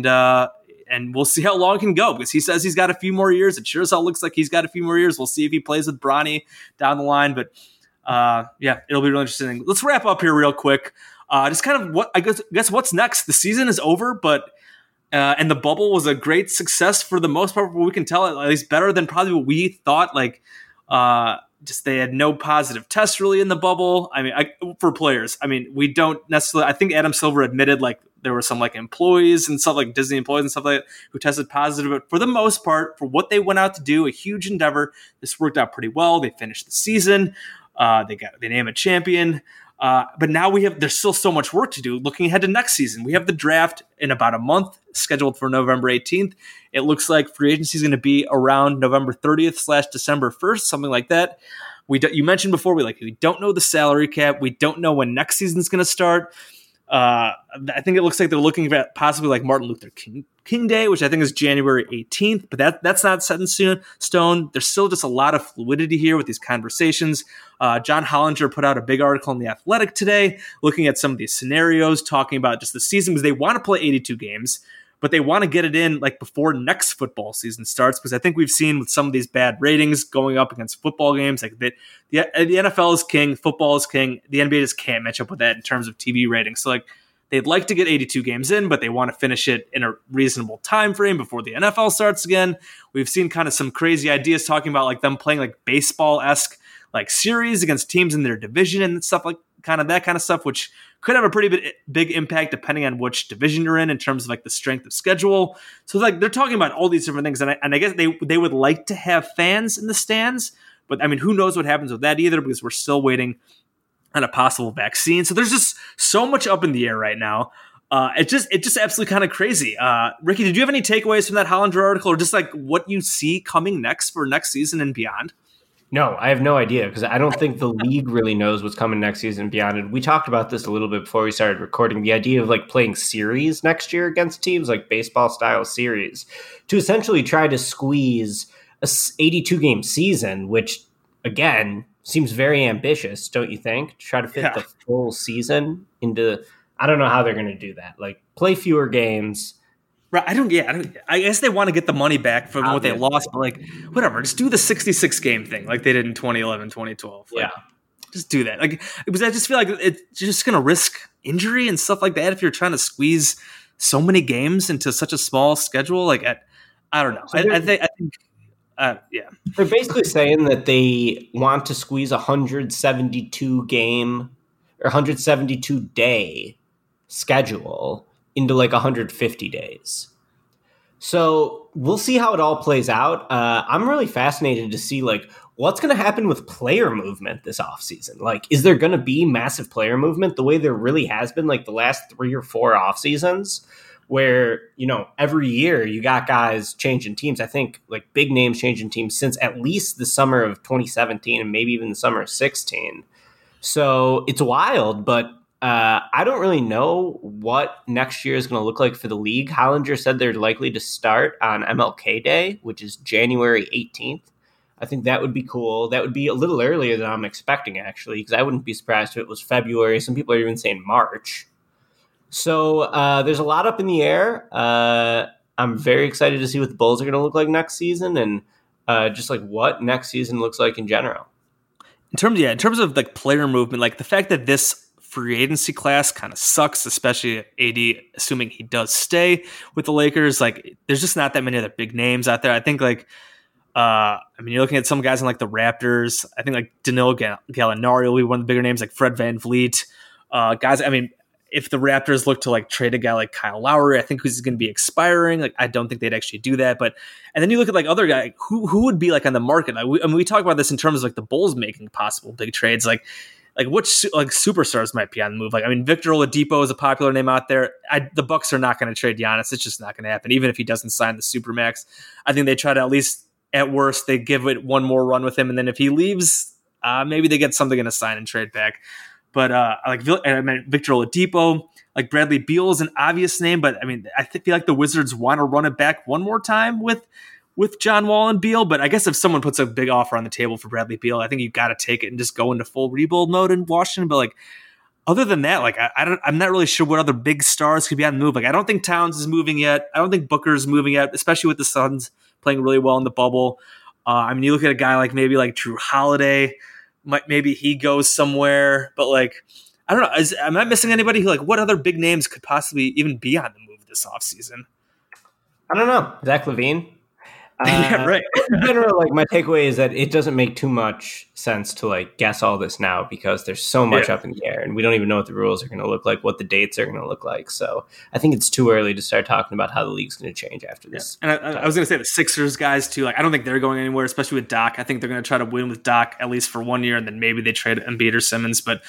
And we'll see how long it can go because he says he's got a few more years. It sure as hell looks like he's got a few more years. We'll see if he plays with Bronny down the line. But it'll be really interesting. Let's wrap up here real quick. Just kind of what I guess what's next. The season is over, but and the bubble was a great success for the most part. We can tell at least better than probably what we thought. Like just they had no positive tests really in the bubble. I mean, for players, I mean, we don't necessarily. I think Adam Silver admitted like there were some like employees and stuff like Disney employees and stuff like that who tested positive. But for the most part, for what they went out to do, a huge endeavor. This worked out pretty well. They finished the season. They named a champion. But now there's still so much work to do looking ahead to next season. We have the draft in about a month scheduled for November 18th. It looks like free agency is going to be around November 30th / December 1st, something like that. You mentioned before, we don't know the salary cap. We don't know when next season is going to start. I think it looks like they're looking at possibly like Martin Luther King Day, which I think is January 18th, but that's not set in stone. There's still just a lot of fluidity here with these conversations. John Hollinger put out a big article in The Athletic today looking at some of these scenarios, talking about just the season because they want to play 82 games, but they want to get it in like before next football season starts because I think we've seen with some of these bad ratings going up against football games, like the NFL is king, football is king. The NBA just can't match up with that in terms of TV ratings. So like they'd like to get 82 games in, but they want to finish it in a reasonable time frame before the NFL starts again. We've seen kind of some crazy ideas talking about like them playing like baseball-esque like series against teams in their division and stuff like kind of that kind of stuff, which could have a pretty big impact depending on which division you're in terms of like the strength of schedule. So like they're talking about all these different things, and I guess they would like to have fans in the stands, but I mean who knows what happens with that either because we're still waiting on a possible vaccine. So there's just so much up in the air right now. It's just absolutely kind of crazy. Ricky, did you have any takeaways from that Hollinger article, or just like what you see coming next for next season and beyond? No, I have no idea because I don't think the league really knows what's coming next season and beyond. And we talked about this a little bit before we started recording, the idea of like playing series next year against teams like baseball style series to essentially try to squeeze a 82 game season, which again seems very ambitious, don't you think? To try to fit the full season into, I don't know how they're going to do that. Like play fewer games. Right, I guess they want to get the money back from what they lost, but like, whatever, just do the 66 game thing like they did in 2011, 2012. Like, just do that. Like, because I just feel like it's just going to risk injury and stuff like that if you're trying to squeeze so many games into such a small schedule. Like, I don't know. So I think, They're basically saying that they want to squeeze 172 game or 172 day schedule into like 150 days. So we'll see how it all plays out. I'm really fascinated to see like what's going to happen with player movement this offseason. Like, is there going to be massive player movement the way there really has been like the last 3 or 4 off seasons where, every year you got guys changing teams. I think like big names changing teams since at least the summer of 2017 and maybe even the summer of 16. So it's wild, but I don't really know what next year is going to look like for the league. Hollinger said they're likely to start on MLK Day, which is January 18th. I think that would be cool. That would be a little earlier than I'm expecting, actually, because I wouldn't be surprised if it was February. Some people are even saying March. So there's a lot up in the air. I'm very excited to see what the Bulls are going to look like next season, and just like what next season looks like in general. In terms of like player movement, like the fact that this free agency class kind of sucks, especially AD, assuming he does stay with the Lakers. Like, there's just not that many other big names out there. I think like, you're looking at some guys in like the Raptors. I think like Danilo Gallinari will be one of the bigger names, like Fred VanVleet. Guys, if the Raptors look to like trade a guy like Kyle Lowry, I think he's going to be expiring. Like, I don't think they'd actually do that. And then you look at like other guys who would be like on the market. We talk about this in terms of like the Bulls making possible big trades. Like which like superstars might be on the move. Like, Victor Oladipo is a popular name out there. The Bucks are not going to trade Giannis. It's just not going to happen. Even if he doesn't sign the Supermax, I think they try to, at least at worst, they give it one more run with him. And then if he leaves, maybe they get something in a sign and trade back. But Victor Oladipo, like Bradley Beal is an obvious name, but I feel like the Wizards want to run it back one more time with John Wall and Beal. But I guess if someone puts a big offer on the table for Bradley Beal, I think you got to take it and just go into full rebuild mode in Washington. But like, other than that, like I'm not really sure what other big stars could be on the move. Like, I don't think Towns is moving yet. I don't think Booker's moving yet, especially with the Suns playing really well in the bubble. You look at a guy like maybe like Drew Holiday. Maybe he goes somewhere, but like, I don't know. Am I missing anybody who, like, what other big names could possibly even be on the move this offseason? I don't know. Zach LaVine? Yeah, right. In general, like, my takeaway is that it doesn't make too much sense to like guess all this now because there's so much up in the air and we don't even know what the rules are going to look like, what the dates are going to look like. So I think it's too early to start talking about how the league's going to change after this. Yeah. And I was going to say the Sixers guys too. Like, I don't think they're going anywhere, especially with Doc. I think they're going to try to win with Doc at least for 1 year, and then maybe they trade Embiid or Simmons. But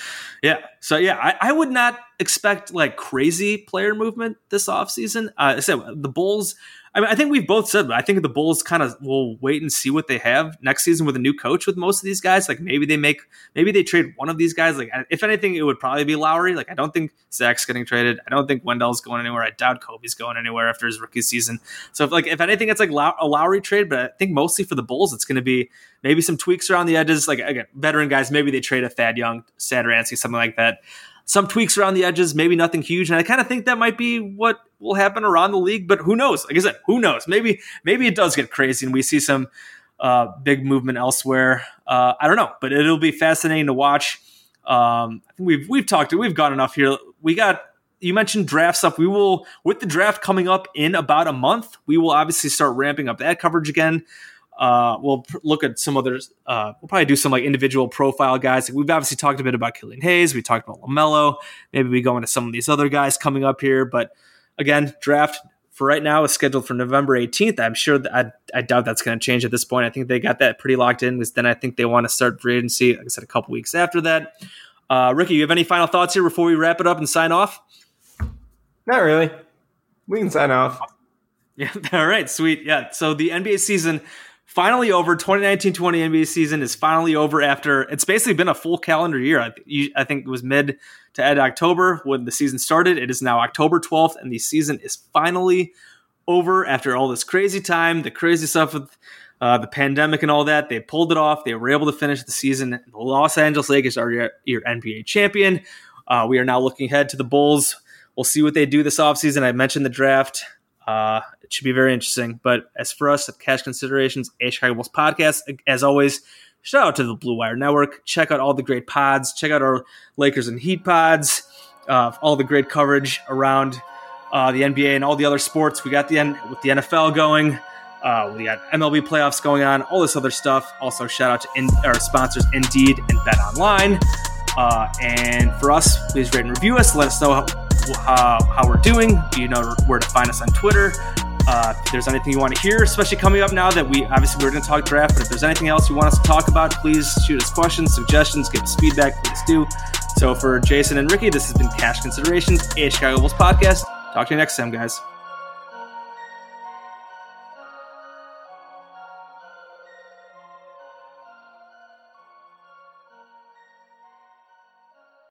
I would not expect like crazy player movement this offseason. I said the Bulls. I think we've both said, but I think the Bulls kind of will wait and see what they have next season with a new coach with most of these guys. Like, maybe they trade one of these guys. Like, if anything, it would probably be Lowry. Like, I don't think Zach's getting traded. I don't think Wendell's going anywhere. I doubt Kobe's going anywhere after his rookie season. So if anything, it's like a Lowry trade, but I think mostly for the Bulls, it's going to be maybe some tweaks around the edges. Like, again, veteran guys, maybe they trade a Thad Young, Satoransky, something like that. Some tweaks around the edges, maybe nothing huge. And I kind of think that might be what will happen around the league, but who knows? Like I said, who knows? Maybe it does get crazy and we see some big movement elsewhere. I don't know, but it'll be fascinating to watch. I think we've gone enough here. You mentioned draft stuff. We will, with the draft coming up in about a month, we will obviously start ramping up that coverage again. We'll look at some others. We'll probably do some like individual profile guys. We've obviously talked a bit about Killian Hayes. We talked about LaMelo. Maybe we go into some of these other guys coming up here. But again, draft for right now is scheduled for November 18th. I'm sure that I doubt that's going to change at this point. I think they got that pretty locked in because then I think they want to start free agency, like I said, a couple weeks after that. Ricky, you have any final thoughts here before we wrap it up and sign off? Not really. We can sign off. Yeah. All right. Sweet. Yeah. So the NBA season finally over. 2019-20 NBA season is finally over after it's basically been a full calendar year. I think it was mid to end October when the season started. It is now October 12th, and the season is finally over after all this crazy time, the crazy stuff with the pandemic and all that. They pulled it off. They were able to finish the season. The Los Angeles Lakers are your NBA champion. We are now looking ahead to the Bulls. We'll see what they do this offseason. I mentioned the draft. It should be very interesting. But as for us at Cash Considerations, a Chicago Bulls podcast, as always, shout out to the Blue Wire Network. Check out all the great pods. Check out our Lakers and Heat pods. All the great coverage around the NBA and all the other sports. We got with the NFL going. We got MLB playoffs going on. All this other stuff. Also, shout out to our sponsors, Indeed and BetOnline. And for us, please rate and review us. Let us know how we're doing. You know where to find us on Twitter. If there's anything you want to hear, especially coming up now that we're going to talk draft, but if there's anything else you want us to talk about, please shoot us questions, suggestions, give us feedback, please do. So for Jason and Ricky, this has been Cash Considerations, a Chicago Bulls podcast. Talk to you next time, guys.